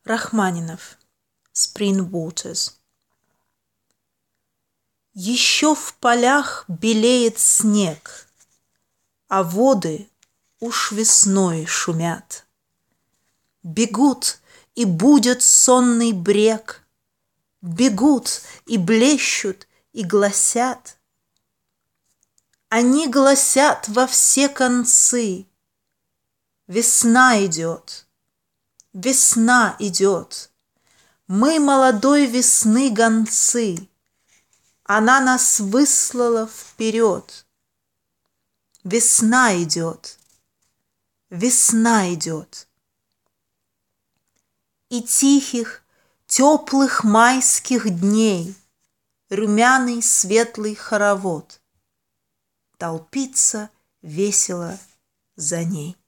Рахманинов. Spring Waters. Еще в полях белеет снег, а воды уж весной шумят. Бегут и будят сонный брег, бегут и блещут и гласят. Они гласят во все концы: весна идет, весна идет. Мы молодой весны гонцы, она нас выслала вперед. Весна идет, весна идет. И тихих, теплых майских дней румяный светлый хоровод толпится весело за ней.